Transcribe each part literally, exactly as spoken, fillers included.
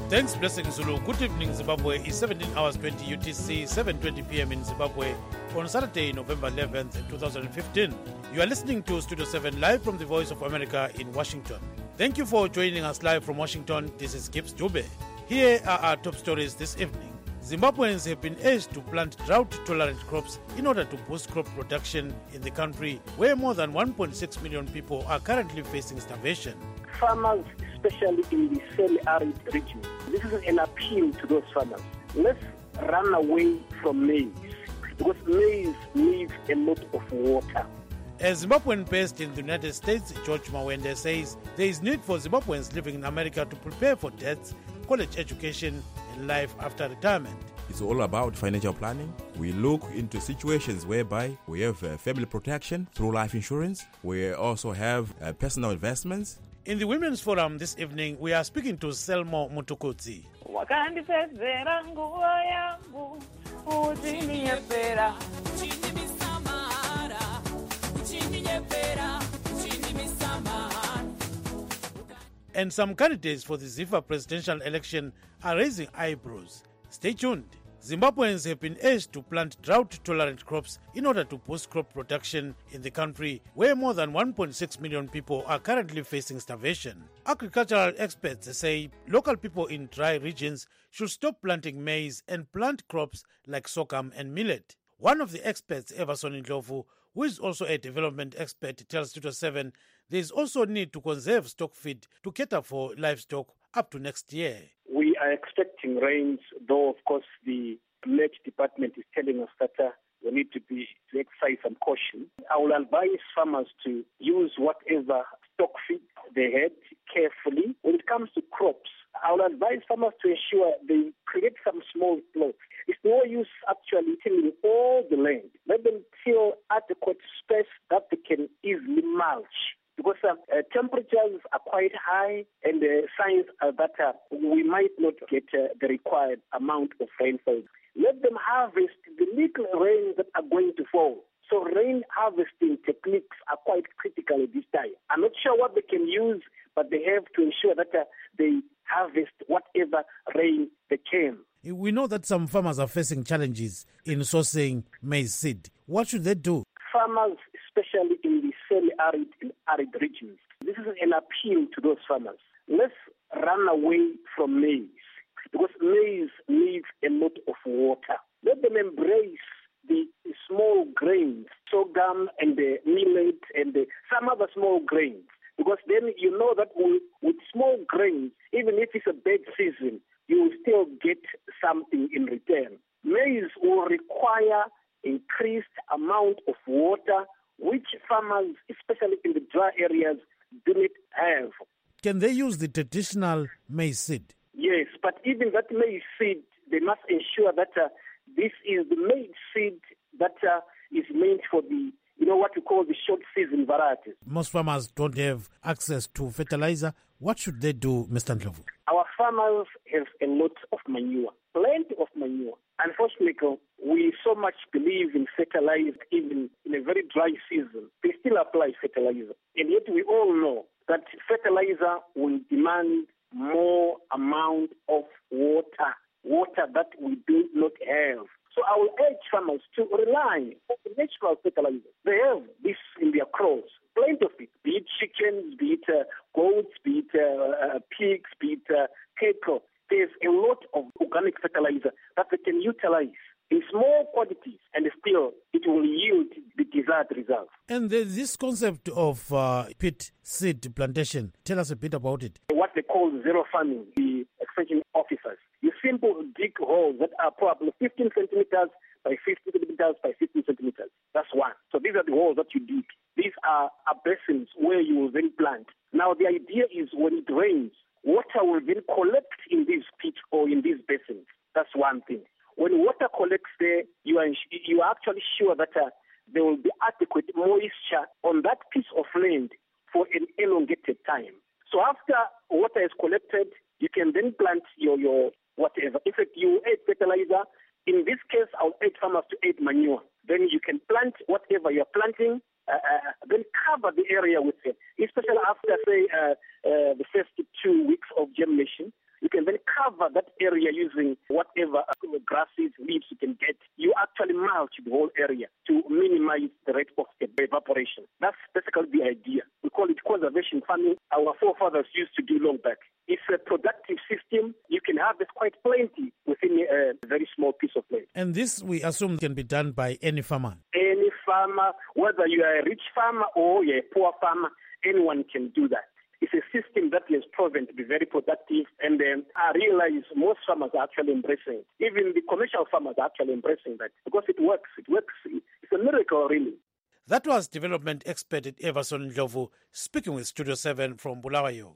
Thanks, Blessing Zulu. Good evening, Zimbabwe. It's seventeen hours twenty U T C, seven twenty p m in Zimbabwe on Saturday, November eleventh, twenty fifteen. You are listening to Studio seven live from the Voice of America in Washington. Thank you for joining us live from Washington. This is Gibbs Dube. Here are our top stories this evening. Zimbabweans have been urged to plant drought-tolerant crops in order to boost crop production in the country, where more than one point six million people are currently facing starvation. Farmers, especially in the semi-arid region, this is an appeal to those farmers. Let's run away from maize, because maize needs a lot of water. A Zimbabwean based in the United States, George Mawende, says there is need for Zimbabweans living in America to prepare for debts, college education, and life after retirement. It's all about financial planning. We look into situations whereby we have uh, family protection through life insurance. We also have uh, personal investments. In the Women's Forum this evening, we are speaking to Selmo Mutukutsi. And some candidates for the Zifa presidential election are raising eyebrows. Stay tuned. Zimbabweans have been urged to plant drought-tolerant crops in order to boost crop production in the country, where more than one point six million people are currently facing starvation. Agricultural experts say local people in dry regions should stop planting maize and plant crops like sorghum and millet. One of the experts, Everson Ndlovu, who is also a development expert, tells Studio seven there is also need to conserve stock feed to cater for livestock up to next year. We are expecting rains, though, of course, the Met Department is telling us that uh, we need to be to exercise some caution. I will advise farmers to use whatever stock feed they had carefully. When it comes to crops, I will advise farmers to ensure they create some small plots. It's no use actually tilling all the land. Let them till adequate space that they can easily mulch. Because uh, uh, temperatures are quite high, and the uh, signs are that uh, we might not get uh, the required amount of rainfall. Let them harvest the little rain that are going to fall. So rain harvesting techniques are quite critical at this time. I'm not sure what they can use, but they have to ensure that uh, they harvest whatever rain they can. We know that some farmers are facing challenges in sourcing maize seed. What should they do? Farmers, especially in the semi-arid and arid regions, this is an appeal to those farmers. Let's run away from maize, because maize needs a lot of water. Let them embrace the small grains, sorghum and the millet and the, some other small grains, because then you know that with, with small grains, even if it's a bad season, you will still get something in return. Maize will require increased amount of water, which farmers, especially in the dry areas, do not have. Can they use the traditional maize seed? Yes, but even that maize seed, they must ensure that uh, this is the maize seed that uh, is meant for the, you know, what we call the short season varieties. Most farmers don't have access to fertilizer. What should they do, Mister Ndlovu? Our farmers have a lot of manure, plenty of manure. Unfortunately, we so much believe in fertilizer, even in a very dry season. They still apply fertilizer. And yet we all know that fertilizer will demand more amount of water, water that we do not have. So I will urge farmers to rely on the natural fertilizer. They have this in their crops, plenty of it, be it chickens, be it uh, goats, be it uh, uh, pigs, be it uh, cattle. There's a lot of organic fertilizer that they can utilize in small quantities, and still it will yield the desired results. And the, this concept of uh, pit seed plantation, tell us a bit about it. What they call zero farming, the extension officers. You simply dig holes that are probably fifteen centimeters by fifteen centimeters by fifteen centimeters. That's one. So these are the holes that you dig. These are, are basins where you will then plant. Now the idea is when it rains, water will then collect in these pits or in these basins. That's one thing. When water collects there, you are, you are actually sure that uh, there will be adequate moisture on that piece of land for an elongated time. So after water is collected, you can then plant your, your whatever. In fact, you add fertilizer. In this case, I'll add farmers to add manure. Then you can plant whatever you're planting, uh, uh, then cover the area with it, especially after, say, uh, uh, the first two weeks of germination. You can can then cover that area using whatever grasses, leaves you can get. You actually mulch the whole area to minimize the rate of evaporation. That's basically the idea. We call it conservation farming. Our forefathers used to do long back. It's a productive system. You can harvest quite plenty within a very small piece of land. And this, we assume, can be done by any farmer? Any farmer, whether you are a rich farmer or you're a poor farmer, anyone can do that. It's a system that has proven to be very productive, and um, I realize most farmers are actually embracing it. Even the commercial farmers are actually embracing that because it works. It works. It's a miracle, really. That was development expert Everson Ndlovu speaking with Studio seven from Bulawayo.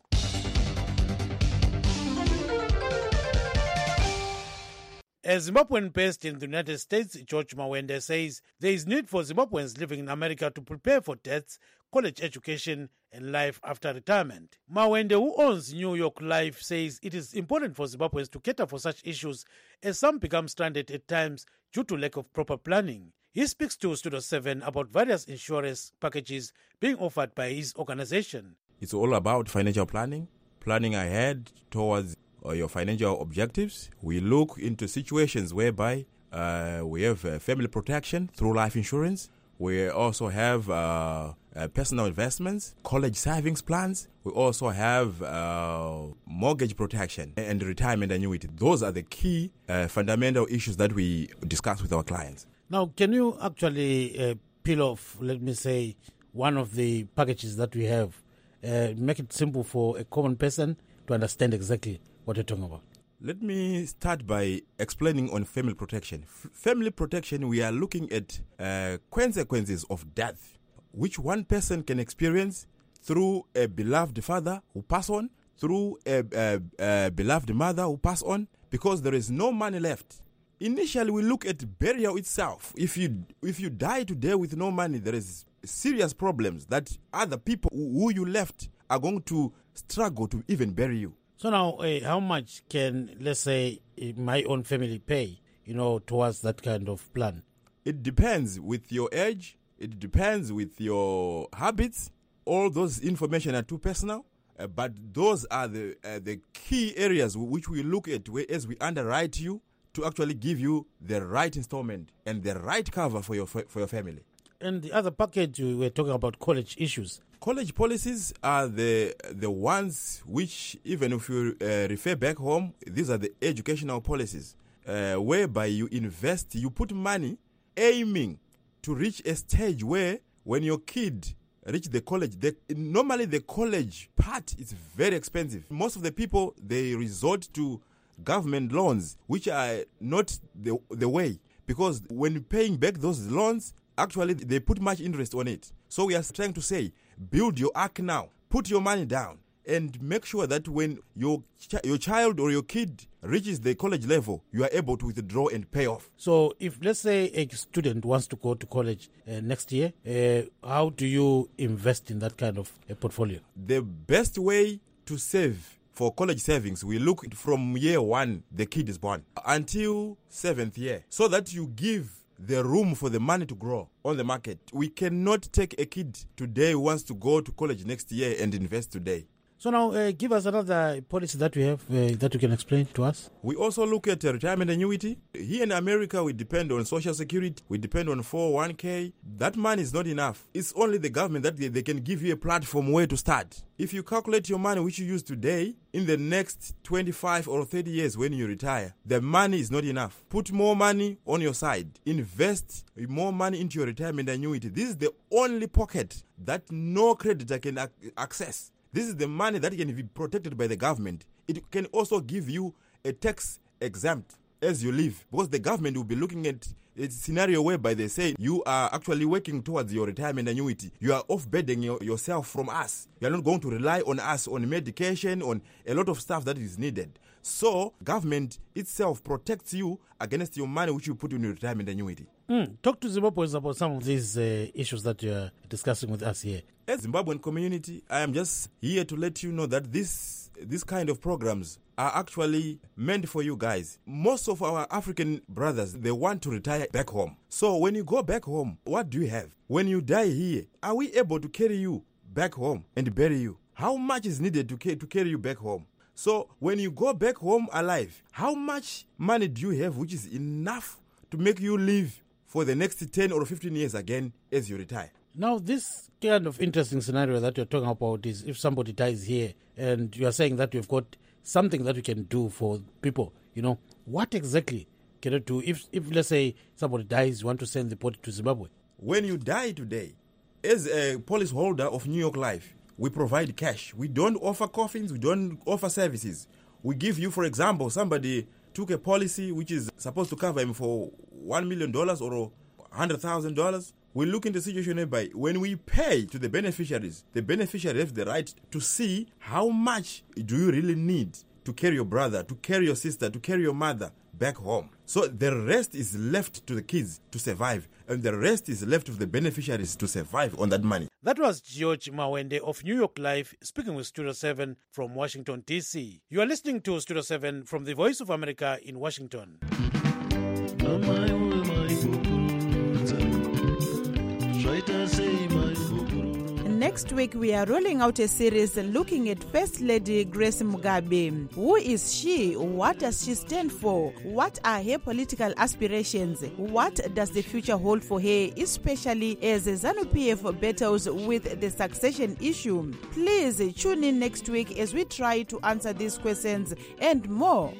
A Zimbabwean based in the United States, George Mawende, says there is need for Zimbabweans living in America to prepare for debts, college education, and life after retirement. Mawende, who owns New York Life, says it is important for Zimbabweans to cater for such issues as some become stranded at times due to lack of proper planning. He speaks to Studio seven about various insurance packages being offered by his organization. It's all about financial planning, planning ahead towards uh, your financial objectives. We look into situations whereby uh, we have uh, family protection through life insurance. We also have uh, uh, personal investments, college savings plans. We also have uh, mortgage protection and retirement annuity. Those are the key uh, fundamental issues that we discuss with our clients. Now, can you actually uh, peel off, let me say, one of the packages that we have, uh, make it simple for a common person to understand exactly what you're talking about? Let me start by explaining on family protection. F- family protection, we are looking at uh, consequences of death, which one person can experience through a beloved father who pass on, through a, a, a beloved mother who pass on, because there is no money left. Initially, we look at burial itself. If you if you die today with no money, there is serious problems that other people who you left are going to struggle to even bury you. So now, uh, how much can, let's say, my own family pay, you know, towards that kind of plan? It depends with your age. It depends with your habits. All those information are too personal. Uh, but those are the uh, the key areas which we look at as we underwrite you to actually give you the right installment and the right cover for your for your family. And the other package, we were talking about college issues. College policies are the the ones which, even if you uh, refer back home, these are the educational policies uh, whereby you invest, you put money aiming to reach a stage where when your kid reach the college, the, normally the college part is very expensive. Most of the people, they resort to government loans, which are not the the way, because when paying back those loans, actually they put much interest on it. So we are trying to say, build your ark now, put your money down, and make sure that when your ch- your child or your kid reaches the college level, you are able to withdraw and pay off. So if, let's say, a student wants to go to college uh, next year, uh, how do you invest in that kind of a portfolio? The best way to save for college savings, we look from year one the kid is born until seventh year, so that you give the room for the money to grow on the market. We cannot take a kid today who wants to go to college next year and invest today. So now, uh, give us another policy that we have uh, that you can explain to us. We also look at uh, retirement annuity. Here in America, we depend on Social Security. We depend on four oh one k. That money is not enough. It's only the government that they, they can give you a platform where to start. If you calculate your money which you use today, in the next twenty-five or thirty years when you retire, the money is not enough. Put more money on your side. Invest more money into your retirement annuity. This is the only pocket that no creditor can ac- access. This is the money that can be protected by the government. It can also give you a tax exempt as you live, because the government will be looking at a scenario whereby they say you are actually working towards your retirement annuity. You are off-bedding your, yourself from us. You are not going to rely on us, on medication, on a lot of stuff that is needed. So government itself protects you against your money which you put in your retirement annuity. Mm. Talk to Zimbabweans about some of these uh, issues that you are discussing with us here. As Zimbabwean community, I am just here to let you know that this this kind of programs are actually meant for you guys. Most of our African brothers, they want to retire back home. So when you go back home, what do you have? When you die here, are we able to carry you back home and bury you? How much is needed to, ca- to carry you back home? So when you go back home alive, how much money do you have which is enough to make you live for the next ten or fifteen years again as you retire? Now, this kind of interesting scenario that you're talking about is if somebody dies here and you are saying that you've got something that you can do for people, you know, what exactly can you do? If, if let's say, somebody dies, you want to send the body to Zimbabwe? When you die today, as a policyholder of New York Life, we provide cash. We don't offer coffins. We don't offer services. We give you, for example, somebody took a policy which is supposed to cover him for one million dollars or one hundred thousand dollars. We look into the situation whereby when we pay to the beneficiaries, the beneficiary has the right to see how much do you really need to carry your brother, to carry your sister, to carry your mother back home. So the rest is left to the kids to survive, and the rest is left to the beneficiaries to survive on that money. That was George Mawende of New York Life speaking with Studio seven from Washington, D C. You are listening to Studio seven from the Voice of America in Washington. Next week, we are rolling out a series looking at First Lady Grace Mugabe. Who is she? What does she stand for? What are her political aspirations? What does the future hold for her, especially as ZANU-P F battles with the succession issue? Please tune in next week as we try to answer these questions and more.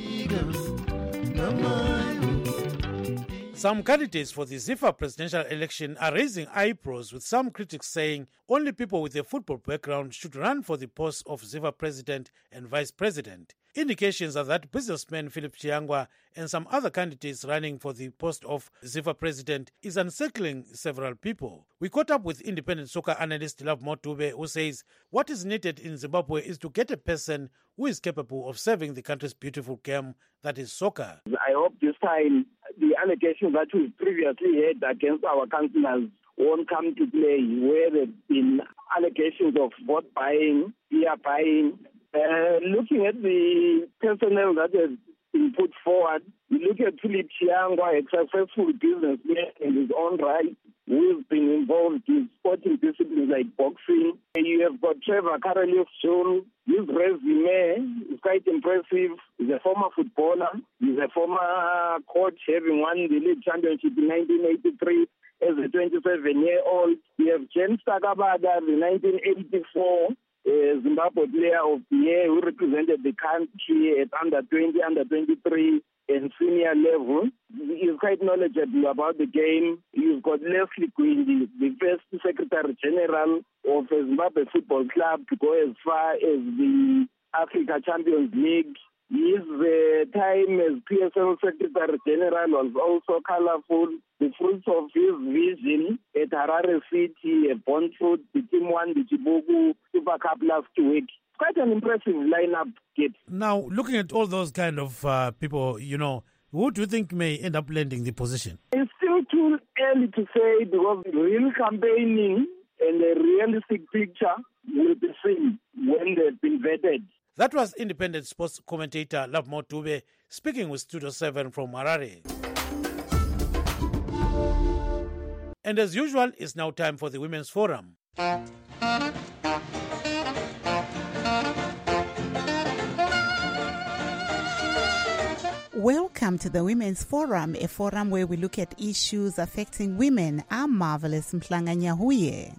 Some candidates for the ZIFA presidential election are raising eyebrows, with some critics saying only people with a football background should run for the posts of ZIFA president and vice president. Indications are that businessman Philip Chiangwa and some other candidates running for the post of ZIFA president is unsettling several people. We caught up with independent soccer analyst Love Motube, who says what is needed in Zimbabwe is to get a person who is capable of serving the country's beautiful game, that is soccer. I hope this time the allegations that we previously had against our councillors won't come to play, where there have been allegations of vote buying, beer buying. Uh, looking at the personnel that has been put forward, we look at Philip Chiangwa, a successful businessman in his own right, who has been involved in sporting disciplines like boxing. You have got Trevor Karalius-Jones. His resume is quite impressive. He's a former footballer. He's a former coach, having won the league championship in nineteen eighty-three as a twenty-seven-year-old. We have James Takabada, the nineteen eighty-four uh, Zimbabwe Player of the Year, who represented the country at under twenty, under twenty-three, and senior level. He's quite knowledgeable about the game. You've got Leslie Quindi, the first Secretary General of the Zimbabwe Football Club, to go as far as the Africa Champions League. His uh, time as P S L Secretary General was also colorful. The fruits of his vision at Harare City, a Bond Fruit, the team won the Chibuku Super Cup last week. Quite an impressive lineup, Kit. Now, looking at all those kind of uh, people, you know, who do you think may end up landing the position? It's still too early to say, because real campaigning and a realistic picture will be seen when they've been vetted. That was independent sports commentator Love Motube speaking with Studio seven from Harare. And as usual, it's now time for the Women's Forum. Welcome to the Women's Forum, a forum where we look at issues affecting women. I'm Marvelous Mhlanga Nyahuye.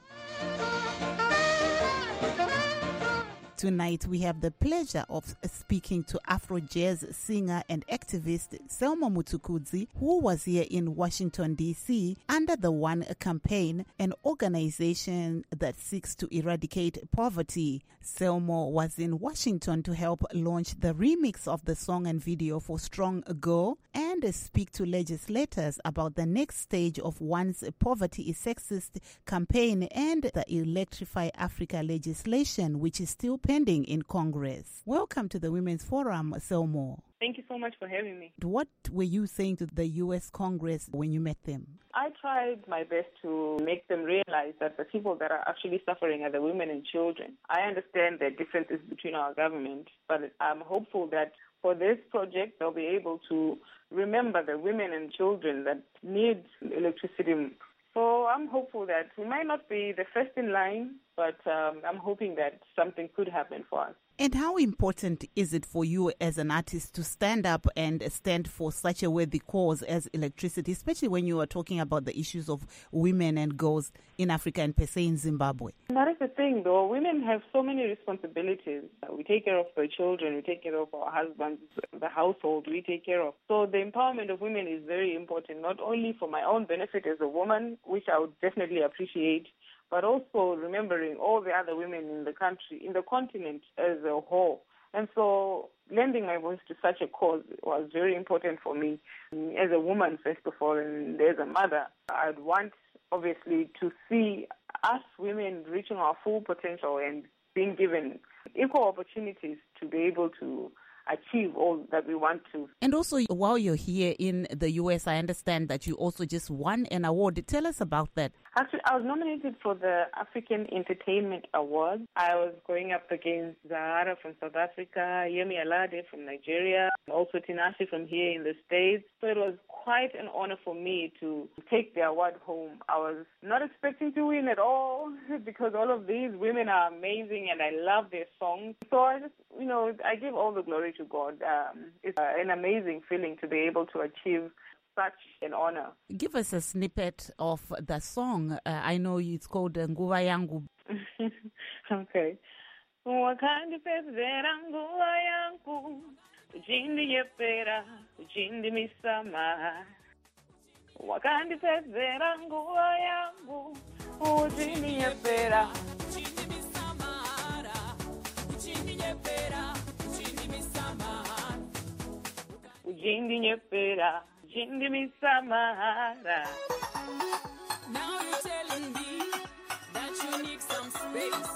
Tonight, we have the pleasure of speaking to Afro jazz singer and activist Selma Mutukudzi, who was here in Washington, D C under the One Campaign, an organization that seeks to eradicate poverty. Selma was in Washington to help launch the remix of the song and video for Strong Girl and speak to legislators about the next stage of One's Poverty is Sexist campaign and the Electrify Africa legislation, which is still pending in Congress. Welcome to the Women's Forum, Selma. Thank you so much for having me. What were you saying to the U S Congress when you met them? I tried my best to make them realize that the people that are actually suffering are the women and children. I understand the differences between our government, but I'm hopeful that for this project, they'll be able to remember the women and children that need electricity. So I'm hopeful that we might not be the first in line, but um, I'm hoping that something could happen for us. And how important is it for you as an artist to stand up and stand for such a worthy cause as electricity, especially when you are talking about the issues of women and girls in Africa and per se in Zimbabwe? That is the thing, though. Women have so many responsibilities. We take care of the children, we take care of our husbands, the household, we take care of. So the empowerment of women is very important, not only for my own benefit as a woman, which I would definitely appreciate, but also remembering all the other women in the country, in the continent as a whole. And so lending my voice to such a cause was very important for me. As a woman, first of all, and as a mother, I'd want, obviously, to see us women reaching our full potential and being given equal opportunities to be able to achieve all that we want to. And also, while you're here in the U S, I understand that you also just won an award. Tell us about that. Actually, I was nominated for the African Entertainment Award. I was going up against Zahara from South Africa, Yemi Alade from Nigeria, also Tinashe from here in the States. So it was quite an honor for me to take the award home. I was not expecting to win at all because all of these women are amazing and I love their songs. So I just, you know, I give all the glory to God. Um, it's uh, an amazing feeling to be able to achieve such an honor. Give us a snippet of the song. Uh, I know it's called Nguva Yangu. Okay. Wakandi pezera nguva yangu, ujindi yepera, ujindi misama. Wakandi pezera nguva yangu, ujindi yepera, ujindi misama. Ujindi yepera, ujindi misama. Ujindi yepera. Now you're telling me that you need some space.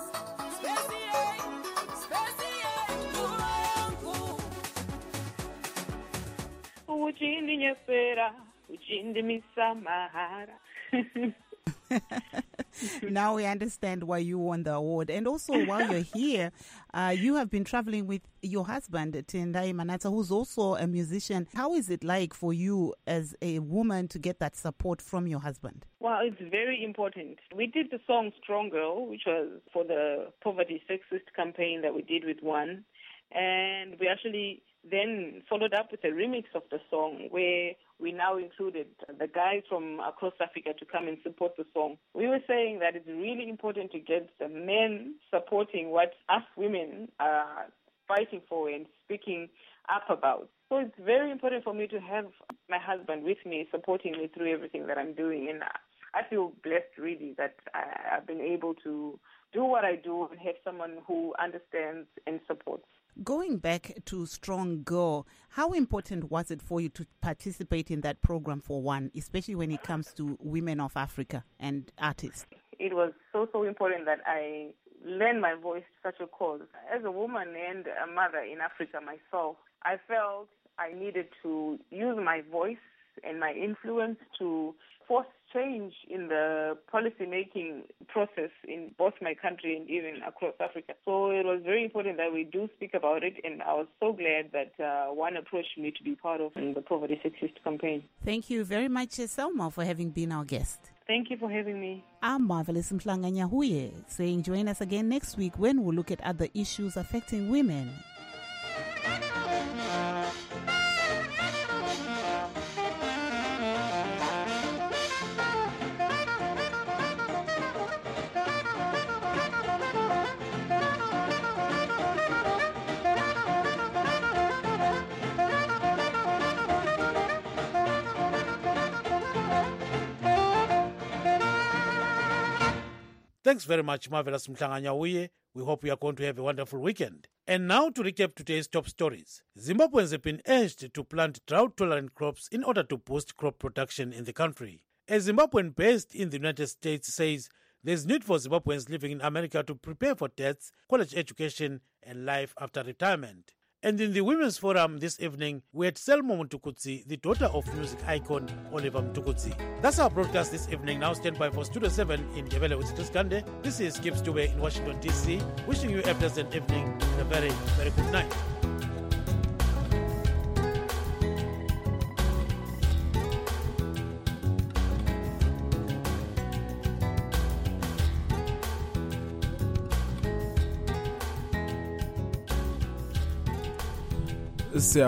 Now we understand why you won the award. And also, while you're here, uh, you have been traveling with your husband, Tendai Manata, who's also a musician. How is it like for you as a woman to get that support from your husband? Well, it's very important. We did the song Strong Girl, which was for the Poverty Sexist campaign that we did with One. And we actually then followed up with a remix of the song where we now included the guys from across Africa to come and support the song. We were saying that it's really important to get the men supporting what us women are fighting for and speaking up about. So it's very important for me to have my husband with me, supporting me through everything that I'm doing. And I feel blessed, really, that I've been able to do what I do and have someone who understands and supports. Going back to Strong Girl, how important was it for you to participate in that program for One, especially when it comes to women of Africa and artists? It was so, so important that I lend my voice to such a cause. As a woman and a mother in Africa myself, I felt I needed to use my voice and my influence to force change in the policy-making process in both my country and even across Africa. So it was very important that we do speak about it, and I was so glad that uh, One approached me to be part of the Poverty Sexist campaign. Thank you very much, Selma, for having been our guest. Thank you for having me. I'm Marvelous Mhlanga-Nyahuye, saying join us again next week when we'll look at other issues affecting women. Thanks very much, Marvelous Mhlanga-Nyahuye. We hope you are going to have a wonderful weekend. And now to recap today's top stories. Zimbabweans have been urged to plant drought-tolerant crops in order to boost crop production in the country. A Zimbabwean based in the United States says there's need for Zimbabweans living in America to prepare for debts, college education, and life after retirement. And in the Women's Forum this evening, we had Selma Mutukudzi, the daughter of music icon Oliver Mtukudzi. That's our broadcast this evening. Now stand by for Studio seven in Ndebele with Tiskande. This is Gibbs Dube in Washington, D C, wishing you a pleasant evening and a very, very good night. siya